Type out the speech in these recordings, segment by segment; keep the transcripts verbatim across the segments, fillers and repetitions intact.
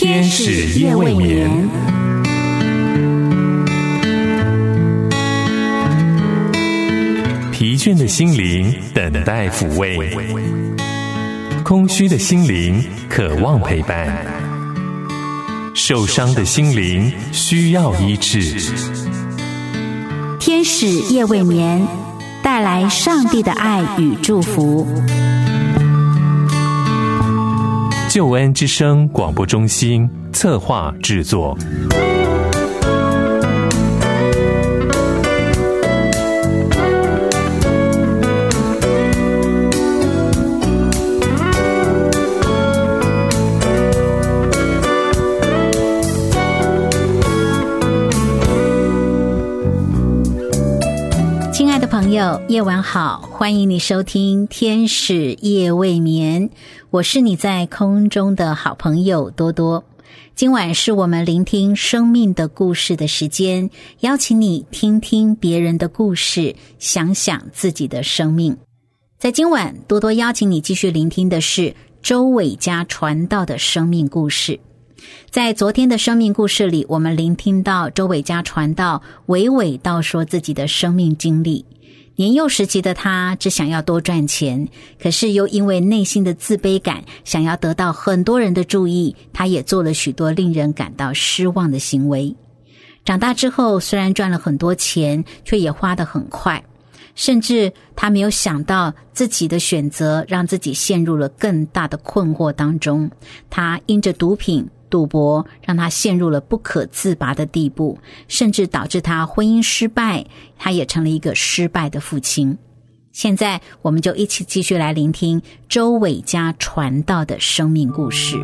天使夜未眠。疲倦的心灵等待抚慰，空虚的心灵渴望陪伴，受伤的心灵需要医治。 天使夜未眠，带来上帝的爱与祝福。 救恩之声广播中心策划制作。 亲爱的朋友，夜晚好，欢迎你收听天使夜未眠，我是你在空中的好朋友多多。今晚是我们聆听生命的故事的时间，邀请你听听别人的故事，想想自己的生命。在今晚，多多邀请你继续聆听的是周伟嘉传道的生命故事。在昨天的生命故事里，我们聆听到周伟嘉传道娓娓道说自己的生命经历。年幼时期的他只想要多赚钱，可是又因为内心的自卑感，想要得到很多人的注意，他也做了许多令人感到失望的行为。长大之后，虽然赚了很多钱，却也花得很快，甚至他没有想到自己的选择让自己陷入了更大的困惑当中。他因着毒品赌博让他陷入了不可自拔的地步，甚至导致他婚姻失败，他也成了一个失败的父亲。现在我们就一起继续来聆听周伟嘉传道的生命故事。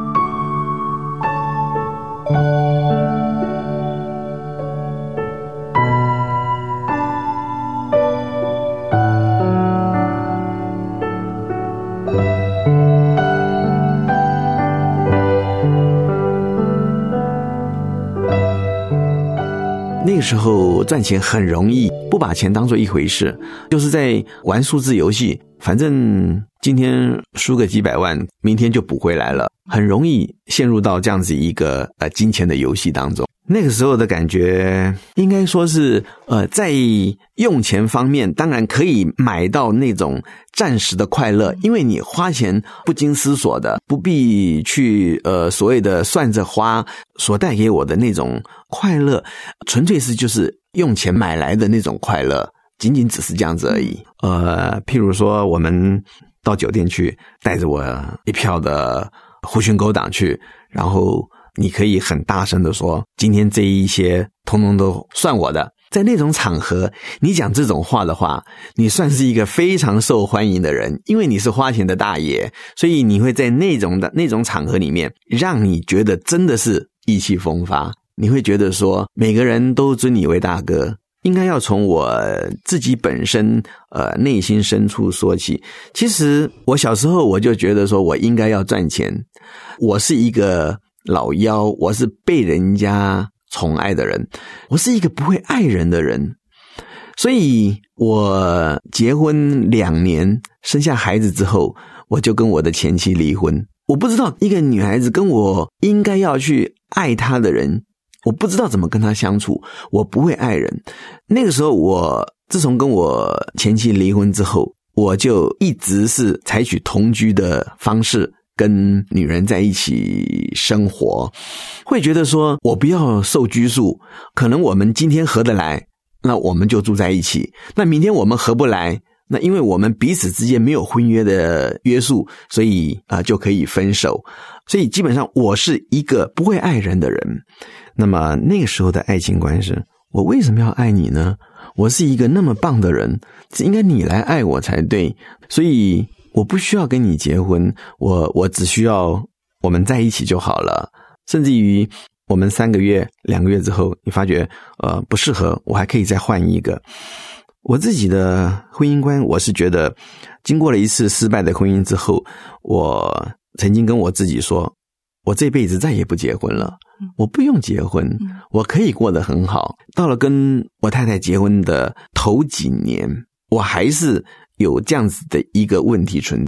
那个时候赚钱很容易，不把钱当作一回事，就是在玩数字游戏，反正今天输个几百万，明天就补回来了，很容易陷入到这样子一个呃金钱的游戏当中。那个时候的感觉应该说是呃在用钱方面当然可以买到那种暂时的快乐，因为你花钱不经思索的，不必去呃所谓的算着花，所带给我的那种快乐纯粹是就是用钱买来的那种快乐，仅仅只是这样子而已。呃譬如说我们到酒店去，带着我一票的狐群狗党去，然后你可以很大声的说今天这一些通通都算我的。在那种场合你讲这种话的话，你算是一个非常受欢迎的人，因为你是花钱的大爷，所以你会在那种的那种场合里面让你觉得真的是意气风发，你会觉得说每个人都尊你为大哥。应该要从我自己本身呃内心深处说起。其实我小时候我就觉得说我应该要赚钱，我是一个老幺，我是被人家宠爱的人，我是一个不会爱人的人。所以我结婚两年生下孩子之后，我就跟我的前妻离婚。我不知道一个女孩子跟我应该要去爱她的人，我不知道怎么跟她相处，我不会爱人。那个时候我自从跟我前妻离婚之后，我就一直是采取同居的方式跟女人在一起生活，会觉得说我不要受拘束，可能我们今天合得来，那我们就住在一起，那明天我们合不来，那因为我们彼此之间没有婚约的约束，所以啊、呃、就可以分手。所以基本上我是一个不会爱人的人。那么那个时候的爱情观是，我为什么要爱你呢？我是一个那么棒的人，应该你来爱我才对，所以我不需要跟你结婚，我我只需要我们在一起就好了。甚至于我们三个月两个月之后，你发觉呃不适合，我还可以再换一个。我自己的婚姻观，我是觉得经过了一次失败的婚姻之后，我曾经跟我自己说，我这辈子再也不结婚了，我不用结婚，我可以过得很好。到了跟我太太结婚的头几年，我还是有这样子的一个问题存在，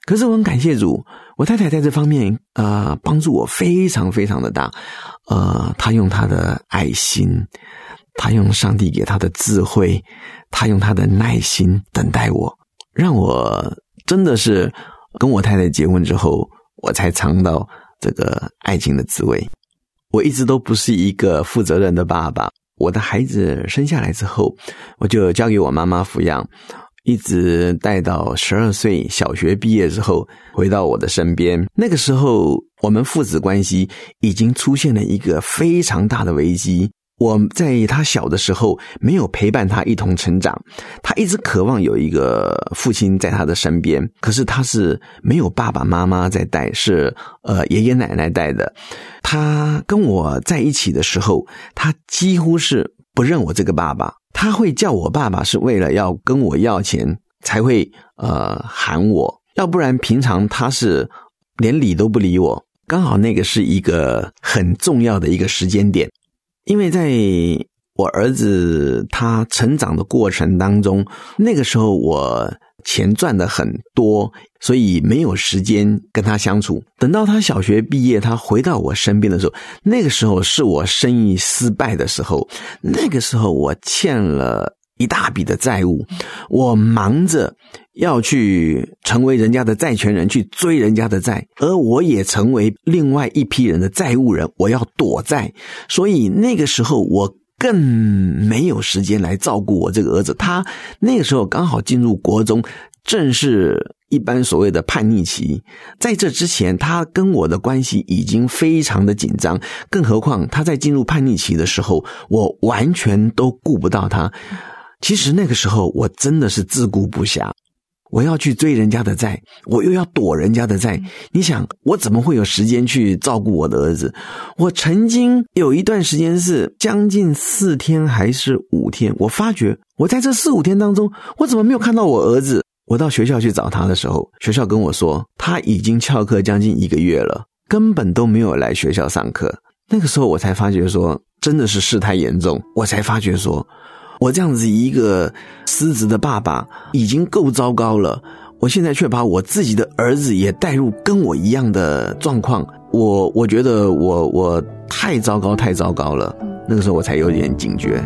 可是我很感谢主，我太太在这方面呃帮助我非常非常的大，呃，她用她的爱心，她用上帝给她的智慧，她用她的耐心等待我，让我真的是跟我太太结婚之后，我才尝到这个爱情的滋味。我一直都不是一个负责任的爸爸，我的孩子生下来之后，我就交给我妈妈抚养，一直带到十二岁小学毕业之后回到我的身边。那个时候我们父子关系已经出现了一个非常大的危机，我在他小的时候没有陪伴他一同成长，他一直渴望有一个父亲在他的身边，可是他是没有爸爸妈妈在带，是呃爷爷奶奶带的。他跟我在一起的时候，他几乎是不认我这个爸爸，他会叫我爸爸是为了要跟我要钱才会呃喊我，要不然平常他是连理都不理我。刚好那个是一个很重要的一个时间点，因为在我儿子他成长的过程当中，那个时候我钱赚得很多，所以没有时间跟他相处。等到他小学毕业，他回到我身边的时候，那个时候是我生意失败的时候，那个时候我欠了一大笔的债务，我忙着要去成为人家的债权人，去追人家的债，而我也成为另外一批人的债务人，我要躲债。所以那个时候我更没有时间来照顾我这个儿子，他那个时候刚好进入国中，正是一般所谓的叛逆期。在这之前他跟我的关系已经非常的紧张，更何况他在进入叛逆期的时候，我完全都顾不到他。其实那个时候我真的是自顾不暇，我要去追人家的债，我又要躲人家的债，你想我怎么会有时间去照顾我的儿子？我曾经有一段时间是将近四天还是五天，我发觉我在这四五天当中，我怎么没有看到我儿子？我到学校去找他的时候，学校跟我说他已经翘课将近一个月了，根本都没有来学校上课。那个时候我才发觉说真的是事态严重，我才发觉说我这样子一个失职的爸爸已经够糟糕了，我现在却把我自己的儿子也带入跟我一样的状况，我我觉得我我太糟糕太糟糕了。那个时候我才有点警觉。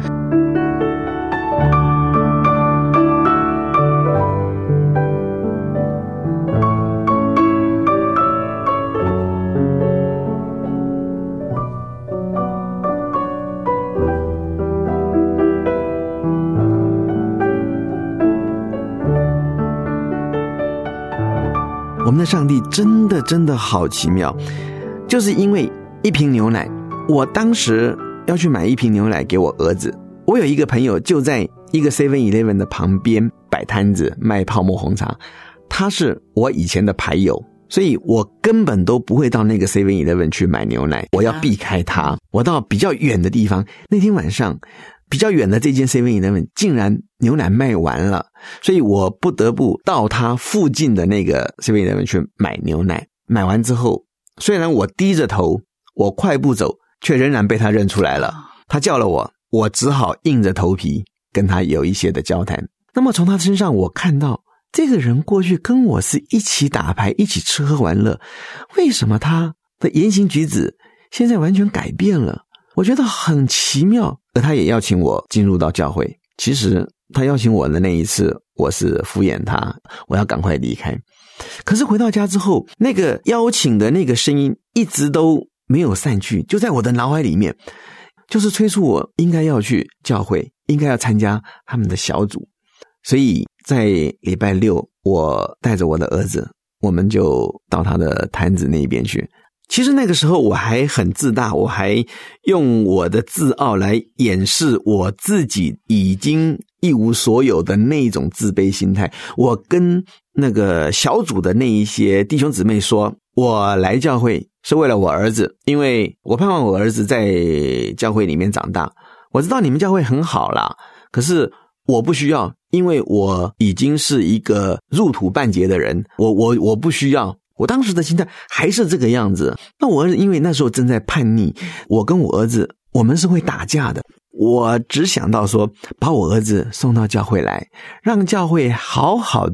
我们的上帝真的真的好奇妙，就是因为一瓶牛奶，我当时要去买一瓶牛奶给我儿子，我有一个朋友就在一个 seven eleven 的旁边摆摊子卖泡沫红茶，他是我以前的牌友，所以我根本都不会到那个 seven eleven 去买牛奶，我要避开他，我到比较远的地方。那天晚上比较远的这间 seven eleven 竟然牛奶卖完了，所以我不得不到他附近的那个 seven eleven 去买牛奶。买完之后，虽然我低着头，我快步走，却仍然被他认出来了。他叫了我，我只好硬着头皮跟他有一些的交谈。那么从他身上我看到，这个人过去跟我是一起打牌，一起吃喝玩乐，为什么他的言行举止现在完全改变了？我觉得很奇妙。而他也邀请我进入到教会，其实他邀请我的那一次，我是敷衍他，我要赶快离开。可是回到家之后，那个邀请的那个声音一直都没有散去，就在我的脑海里面，就是催促我应该要去教会，应该要参加他们的小组。所以在礼拜六，我带着我的儿子，我们就到他的摊子那边去。其实那个时候我还很自大，我还用我的自傲来掩饰我自己已经一无所有的那一种自卑心态。我跟那个小组的那一些弟兄姊妹说，我来教会是为了我儿子，因为我盼望我儿子在教会里面长大。我知道你们教会很好啦，可是我不需要，因为我已经是一个入土半截的人，我我我不需要。我当时的心态还是这个样子。那我儿子因为那时候正在叛逆，我跟我儿子我们是会打架的，我只想到说把我儿子送到教会来，让教会好好的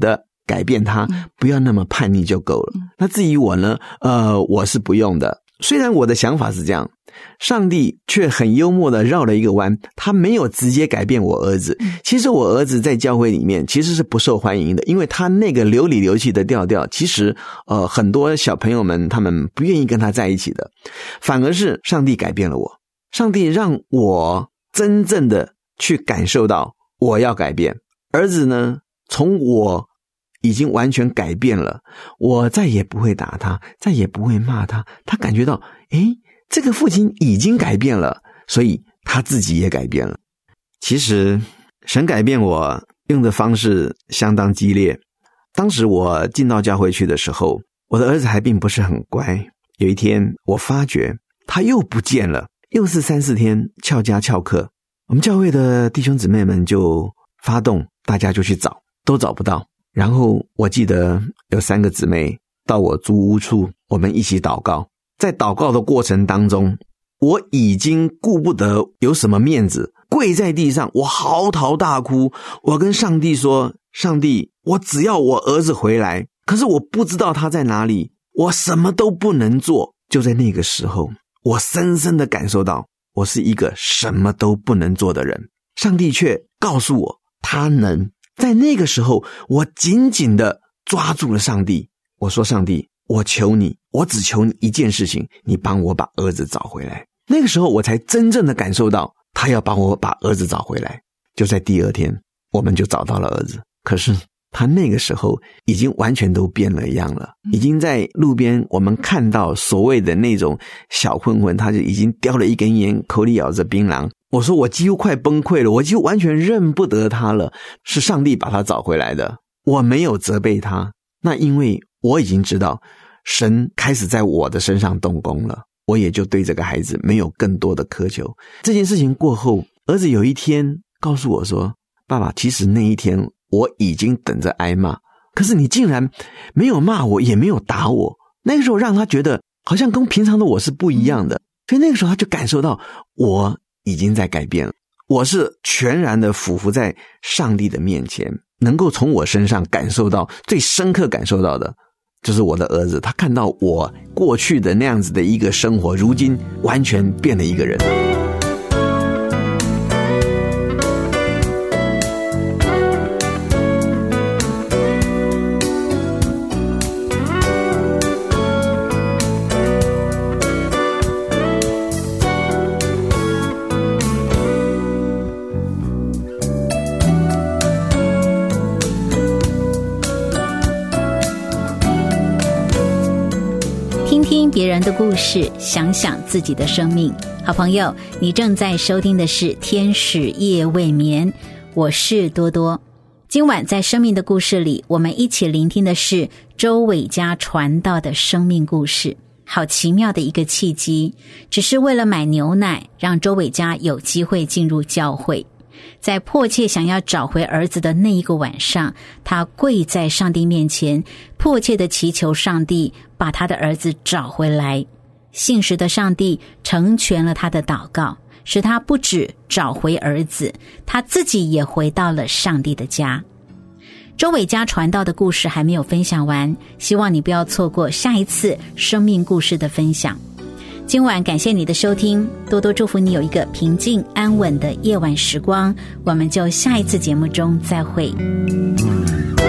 改变他，不要那么叛逆就够了。那至于我呢，呃，我是不用的。虽然我的想法是这样，上帝却很幽默的绕了一个弯，他没有直接改变我儿子。其实我儿子在教会里面其实是不受欢迎的，因为他那个流里流气的调调，其实呃很多小朋友们他们不愿意跟他在一起的。反而是上帝改变了我，上帝让我真正的去感受到我要改变。儿子呢，从我已经完全改变了，我再也不会打他，再也不会骂他，他感觉到诶，这个父亲已经改变了，所以他自己也改变了。其实神改变我用的方式相当激烈。当时我进到教会去的时候，我的儿子还并不是很乖。有一天我发觉他又不见了，又是三四天翘家翘课，我们教会的弟兄姊妹们就发动，大家就去找，都找不到。然后我记得有三个姊妹到我租屋处，我们一起祷告。在祷告的过程当中，我已经顾不得有什么面子，跪在地上，我嚎啕大哭。我跟上帝说，上帝，我只要我儿子回来，可是我不知道他在哪里，我什么都不能做。就在那个时候，我深深地感受到我是一个什么都不能做的人，上帝却告诉我他能。在那个时候，我紧紧地抓住了上帝。我说，上帝，我求你，我只求你一件事情，你帮我把儿子找回来。那个时候我才真正的感受到他要帮我把儿子找回来。就在第二天，我们就找到了儿子。可是他那个时候已经完全都变了样了，已经在路边我们看到所谓的那种小混混，他就已经叼了一根烟，口里咬着槟榔。我说我几乎快崩溃了，我几乎完全认不得他了。是上帝把他找回来的，我没有责备他。那因为我已经知道神开始在我的身上动工了，我也就对这个孩子没有更多的苛求。这件事情过后，儿子有一天告诉我说，爸爸，其实那一天我已经等着挨骂，可是你竟然没有骂我，也没有打我。那个时候让他觉得好像跟平常的我是不一样的，所以那个时候他就感受到我已经在改变了。我是全然的俯伏在上帝的面前，能够从我身上感受到，最深刻感受到的就是我的儿子，他看到我过去的那样子的一个生活，如今完全变了一个人。 听别人的故事，想想自己的生命。好朋友，你正在收听的是天使夜未眠，我是多多。今晚在生命的故事里，我们一起聆听的是周伟嘉传道的生命故事。好奇妙的一个契机，只是为了买牛奶，让周伟嘉有机会进入教会。在迫切想要找回儿子的那一个晚上，他跪在上帝面前，迫切地祈求上帝把他的儿子找回来。信实的上帝成全了他的祷告，使他不止找回儿子，他自己也回到了上帝的家。周伟嘉传道的故事还没有分享完，希望你不要错过下一次生命故事的分享。今晚感谢你的收听，多多祝福你有一个平静安稳的夜晚时光，我们就下一次节目中再会。